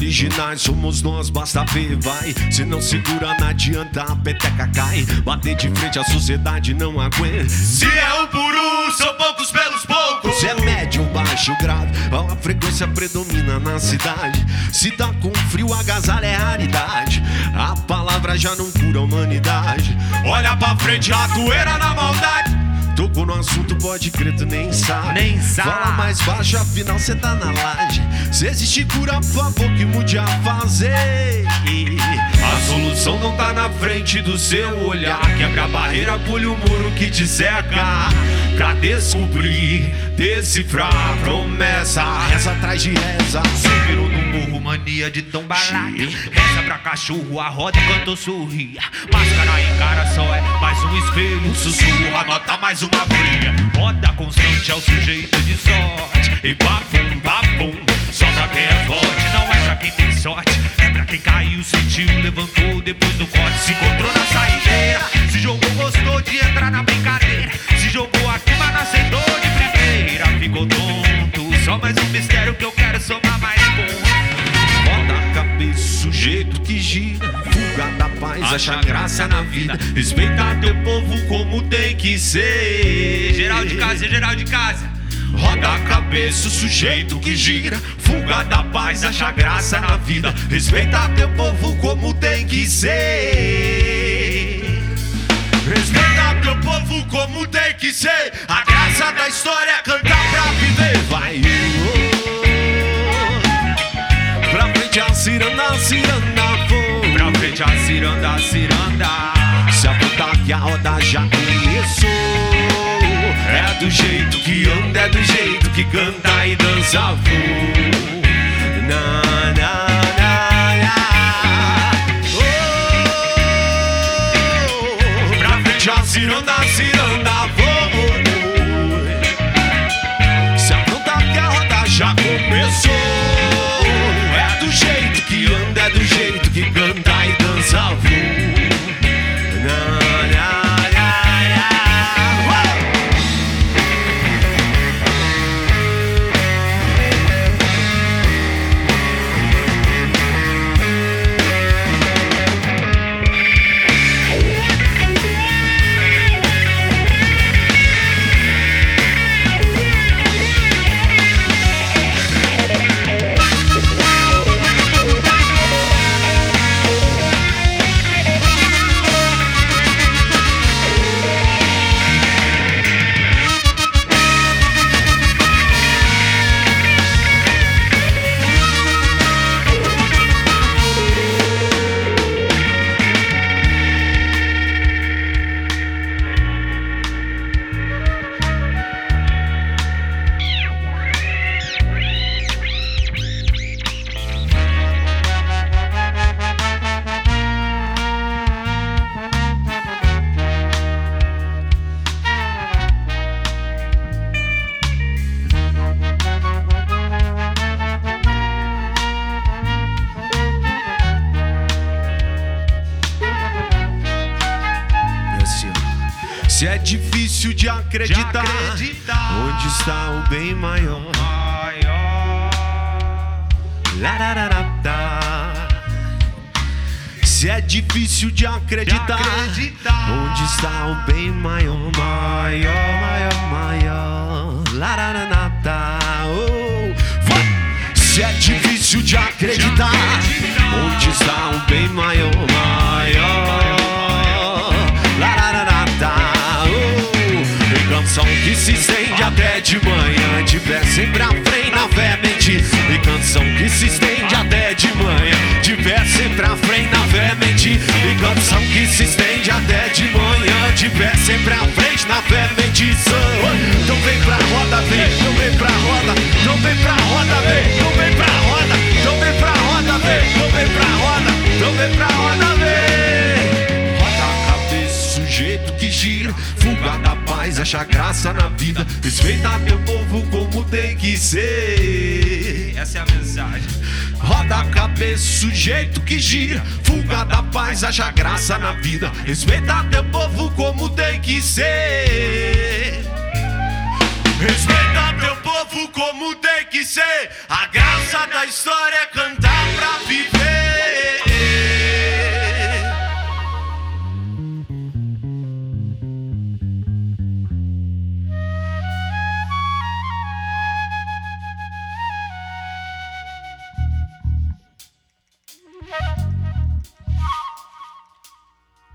Originais somos nós, basta ver, vai. Se não segura, não adianta, a peteca cai. Bater de frente, a sociedade não aguenta. Se é um por um, são poucos pelos poucos. Se é médio ou baixo grado, a frequência predomina na cidade. Se tá com frio, agasalho é raridade. A palavra já não cura a humanidade. Olha pra frente, a toeira na maldade. Tocou no assunto, pode crer, tu nem sabe. Fala mais baixo, afinal cê tá na laje. Se existe cura, por favor, que mude a fazer. A solução não tá na frente do seu olhar. Quebra a barreira, pule o muro que te cerca. Pra descobrir, decifrar promessa. Reza atrás de reza. Subiram no morro, mania de tão barato. Reza pra cachorro, a roda enquanto sorria. Máscara em cara só é mais um espelho. Sussurro, anota mais uma fria. Roda constante é o sujeito de sorte. E papum, papum, só pra quem é forte. Não é pra quem tem sorte, é pra quem caiu, sentiu, levantou depois do corte. Se encontrou na saideira, se jogou, gostou de entrar na brincadeira. Se jogou aqui, mas não aceitou de primeira. Ficou tonto, só mais um mistério que eu quero somar mais pontos. Bota a cabeça, sujeito que gira. Fuga da paz, acha graça na vida. Respeita teu povo como tem que ser. Geral de casa, geral de casa. Roda a cabeça, o sujeito que gira. Fuga da paz, acha graça na vida. Respeita teu povo como tem que ser. Respeita teu povo como tem que ser. A graça da história é cantar pra viver. Vai, pra frente a ciranda, ciranda, vou. Pra frente a ciranda, ciranda. Se apontar que a roda já começou. É do jeito que anda, é do jeito que canta e dança, vou. Na, na, na, na. Oh, pra frente a ciranda, ciranda, vou. Se apontar que a roda Já começou. É do jeito que anda, é do jeito que canta e dança, vou. Se é difícil de acreditar, onde está o bem maior? Se é difícil de acreditar, onde está o bem maior? Maior, maior, maior. Oh. Se é difícil de acreditar, onde está o bem maior? Maior. Canção que se estende até de manhã, de pé sempre à frente na fé mentir. E canção que se estende até de manhã, de pé sempre à frente na fé mentir. E canção que se estende até de manhã, de pé sempre à frente na fé mentir. Então vem pra roda, vem, então vem pra roda, então vem pra roda, vem, então vem pra roda, então vem pra roda, vem, então vem pra roda, então vem pra roda, vem. Roda a cabeça, sujeito que gira. Fuga da paz, acha graça na vida. Respeita meu povo como tem que ser. Essa é a mensagem. Roda a cabeça, sujeito que gira. Fuga da paz, acha graça na vida. Respeita teu povo como tem que ser. Respeita teu povo como tem que ser. A graça da história é cantar.